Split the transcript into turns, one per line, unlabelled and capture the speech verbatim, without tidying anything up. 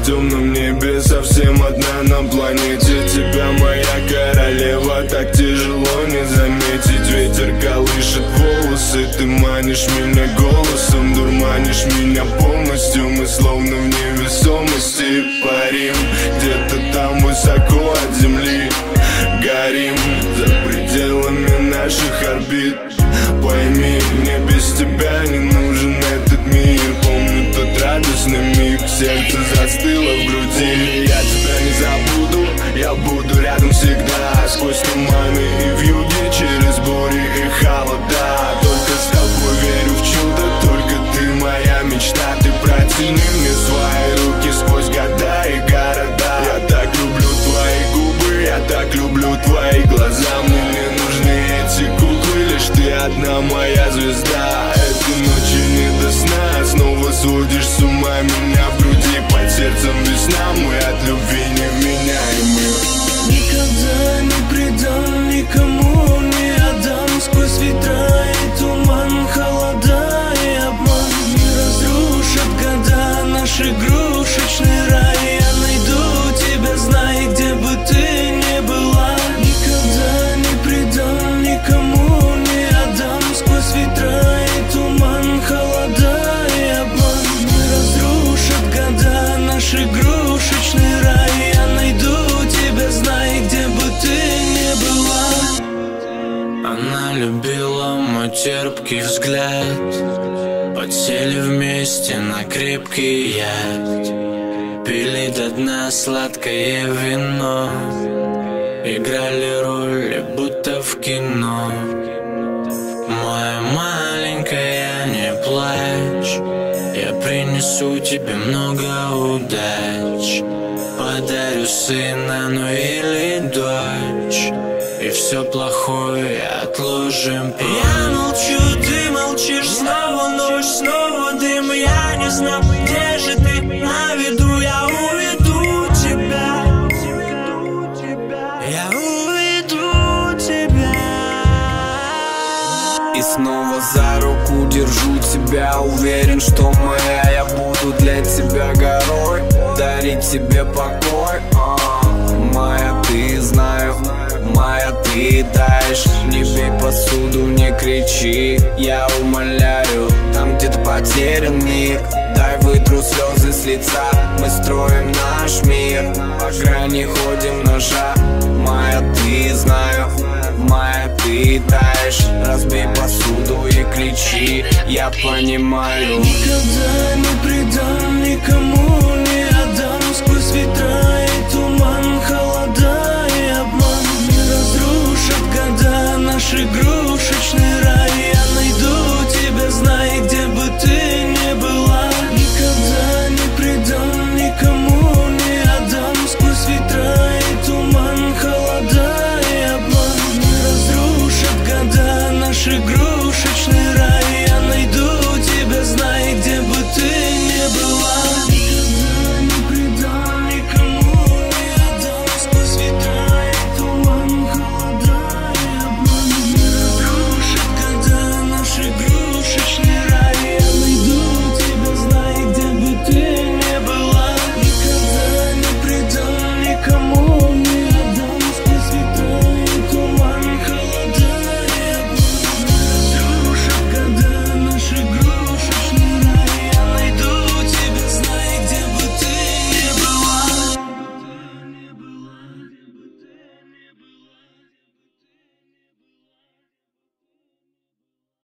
темном небе, совсем одна на планете. Тебя, моя королева, так тяжело не заметить. Ветер колышет волосы, ты манишь меня голосом, дурманишь меня полностью. Мы словно в невесомости парим, где-то там высоко от земли. Горим за пределами наших орбит. Пойми, мне без тебя не нужен этот мир. Помню тот радостный миг, сердце застыло в груди. Я тебя не забуду, я буду рядом всегда. Сквозь туманы и вьюги, через бури и холода. Только с тобой верю в чудо, только ты моя мечта. Ты протяни мне свои руки сквозь года и города. Я так люблю твои губы, я так люблю твои глаза. Мне не нужны эти куклы, лишь ты одна моя звезда. Этой ночи не до сна, снова сводишь с ума меня в груди. Под сердцем весна, мы от любви невменяемы.
Никогда не предам, никому не отдам. Сквозь ветра и туман, холода и обман не разрушат года наш игрушечный рай. Я найду тебя, знай, где бы ты ни была. Никогда не предам, никому не отдам. Сквозь ветра и туман, холода и обман не разрушат года наш игрушечный рай. Я найду тебя, знай, где бы ты ни была.
Она любила мой терпкий взгляд. Подсели вместе на крепкий яд. Пили до дна сладкое вино. Играли роли, будто в кино. Моя маленькая, не плачь. Я принесу тебе много удач. Подарю сына, ну или дочь. И все плохое отложим прочь.
Я молчу, ты молчишь. Снова ночь, снова дым. Я не знаю, где же ты. На виду я уведу тебя. Я уведу тебя.
И снова за руку держу тебя. Уверен, что моя, я буду для тебя горой. Дарить тебе покой, а, моя, ты знаю. Моя, ты таешь. Не бей посуду, не кричи, я умоляю. Там где-то потерян мир. Дай вытру слезы с лица. Мы строим наш мир. По грани ходим ножа. Моя, ты знаю. Моя, ты таешь. Разбей посуду и кричи, я понимаю.
Никогда не предам, никому не отдам. Сквозь ветра и туман, холода и обман не разрушат года наш игру.